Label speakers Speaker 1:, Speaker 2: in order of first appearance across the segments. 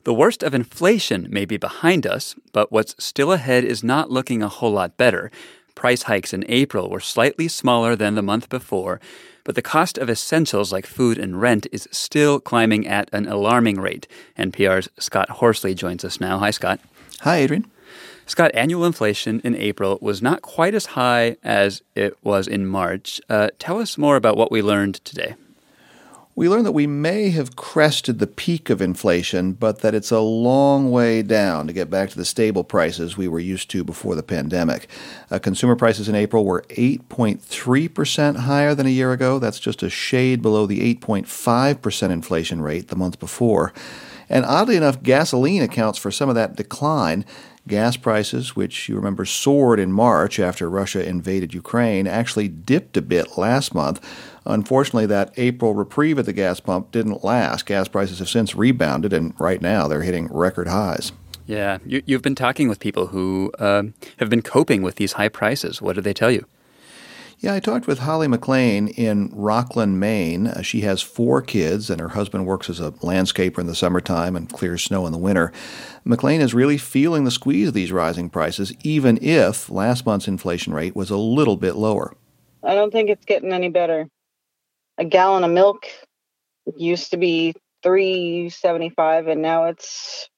Speaker 1: The worst of inflation may be behind us, but what's still ahead is not looking a whole lot better. Price hikes in April were slightly smaller than the month before, but the cost of essentials like food and rent is still climbing at an alarming rate. NPR's Scott Horsley joins us now. Hi, Scott.
Speaker 2: Hi, Adrian.
Speaker 1: Scott, annual inflation in April was not quite as high as it was in March. Tell us more about what we learned today.
Speaker 2: We learned that we may have crested the peak of inflation, but that it's a long way down to get back to the stable prices we were used to before the pandemic. Consumer prices in April were 8.3% higher than a year ago. That's just a shade below the 8.5% inflation rate the month before. And oddly enough, gasoline accounts for some of that decline. Gas prices, which you remember soared in March after Russia invaded Ukraine, actually dipped a bit last month. Unfortunately, that April reprieve at the gas pump didn't last. Gas prices have since rebounded, and right now they're hitting record highs.
Speaker 1: Yeah, you've been talking with people who have been coping with these high prices. What did they tell you?
Speaker 2: Yeah, I talked with Holly McLean in Rockland, Maine. She has 4 kids, and her husband works as a landscaper in the summertime and clears snow in the winter. McLean is really feeling the squeeze of these rising prices, even if last month's inflation rate was a little bit lower.
Speaker 3: I don't think it's getting any better. A gallon of milk used to be $3.75, and now it's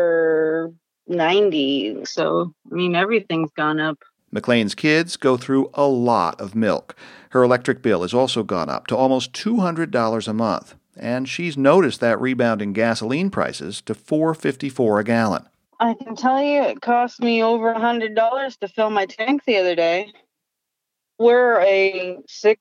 Speaker 3: $4.90. So, everything's gone up.
Speaker 2: McLean's kids go through a lot of milk. Her electric bill has also gone up to almost $200 a month, and she's noticed that rebound in gasoline prices to $4.54 a gallon.
Speaker 3: I can tell you it cost me over $100 to fill my tank the other day. We're a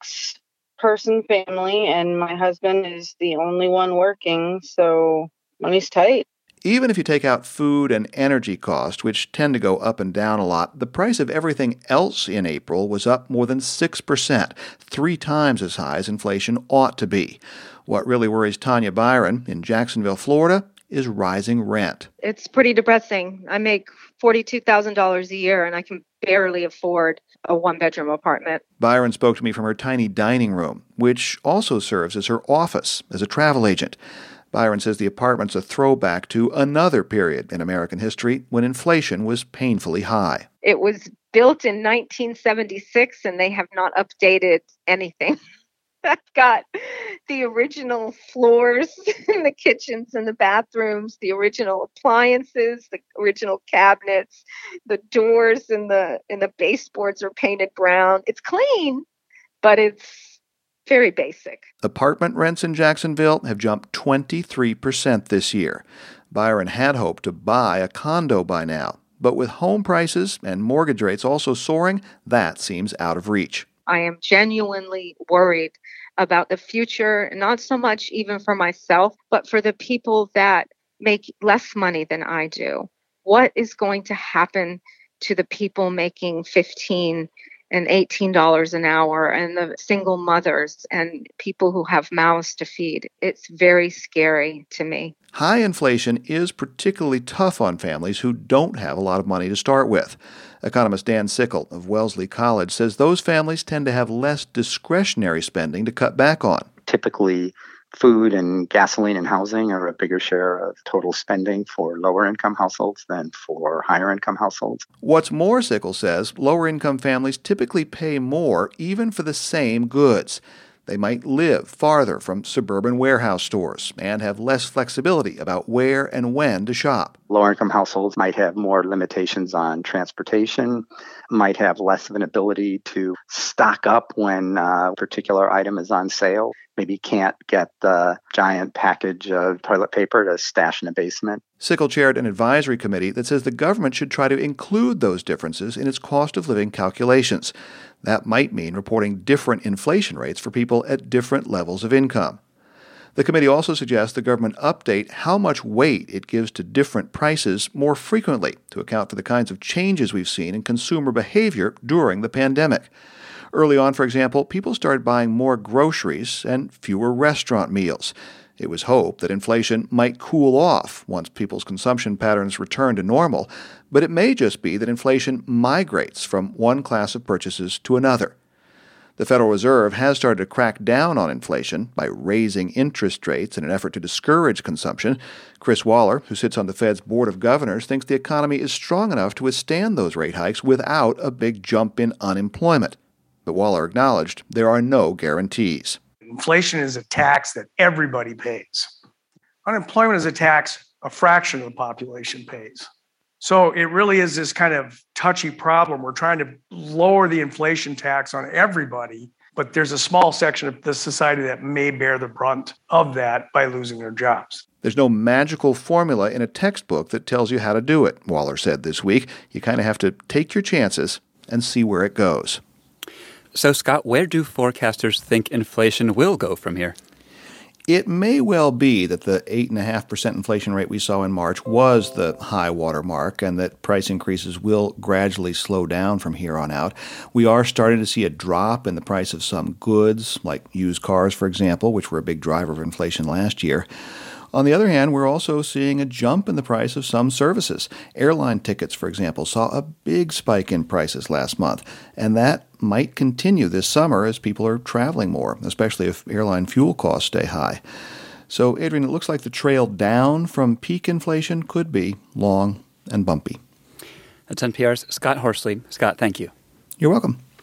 Speaker 3: 6-person family, and my husband is the only one working, so money's tight.
Speaker 2: Even if you take out food and energy costs, which tend to go up and down a lot, the price of everything else in April was up more than 6%, 3 times as high as inflation ought to be. What really worries Tanya Byron in Jacksonville, Florida, is rising rent.
Speaker 4: It's pretty depressing. I make $42,000 a year, and I can barely afford a 1-bedroom apartment.
Speaker 2: Byron spoke to me from her tiny dining room, which also serves as her office as a travel agent. Byron says the apartment's a throwback to another period in American history when inflation was painfully high.
Speaker 4: It was built in 1976, and they have not updated anything. I've got the original floors in the kitchens and the bathrooms, the original appliances, the original cabinets, the doors and the baseboards are painted brown. It's clean, but it's very basic.
Speaker 2: Apartment rents in Jacksonville have jumped 23% this year. Byron had hoped to buy a condo by now, but with home prices and mortgage rates also soaring, that seems out of reach.
Speaker 4: I am genuinely worried about the future, not so much even for myself, but for the people that make less money than I do. What is going to happen to the people making $15 and $18 an hour, and the single mothers and people who have mouths to feed? It's very scary to me.
Speaker 2: High inflation is particularly tough on families who don't have a lot of money to start with. Economist Dan Sickle of Wellesley College says those families tend to have less discretionary spending to cut back on.
Speaker 5: Typically, food and gasoline and housing are a bigger share of total spending for lower-income households than for higher-income households.
Speaker 2: What's more, Sickle says, lower-income families typically pay more even for the same goods. They might live farther from suburban warehouse stores and have less flexibility about where and when to shop.
Speaker 5: Lower-income households might have more limitations on transportation, might have less of an ability to stock up when a particular item is on sale. Maybe can't get the giant package of toilet paper to stash in a basement.
Speaker 2: Sickle chaired an advisory committee that says the government should try to include those differences in its cost of living calculations. That might mean reporting different inflation rates for people at different levels of income. The committee also suggests the government update how much weight it gives to different prices more frequently to account for the kinds of changes we've seen in consumer behavior during the pandemic. Early on, for example, people started buying more groceries and fewer restaurant meals. It was hoped that inflation might cool off once people's consumption patterns return to normal, but it may just be that inflation migrates from one class of purchases to another. The Federal Reserve has started to crack down on inflation by raising interest rates in an effort to discourage consumption. Chris Waller, who sits on the Fed's Board of Governors, thinks the economy is strong enough to withstand those rate hikes without a big jump in unemployment. But Waller acknowledged there are no guarantees.
Speaker 6: Inflation is a tax that everybody pays. Unemployment is a tax a fraction of the population pays. So it really is this kind of touchy problem. We're trying to lower the inflation tax on everybody, but there's a small section of the society that may bear the brunt of that by losing their jobs.
Speaker 2: There's no magical formula in a textbook that tells you how to do it, Waller said this week. You kind of have to take your chances and see where it goes.
Speaker 1: So, Scott, where do forecasters think inflation will go from here?
Speaker 2: It may well be that the 8.5% inflation rate we saw in March was the high water mark and that price increases will gradually slow down from here on out. We are starting to see a drop in the price of some goods, like used cars, for example, which were a big driver of inflation last year. On the other hand, we're also seeing a jump in the price of some services. Airline tickets, for example, saw a big spike in prices last month, and that might continue this summer as people are traveling more, especially if airline fuel costs stay high. So, Adrian, it looks like the trail down from peak inflation could be long and bumpy.
Speaker 1: That's NPR's Scott Horsley. Scott, thank you.
Speaker 2: You're welcome.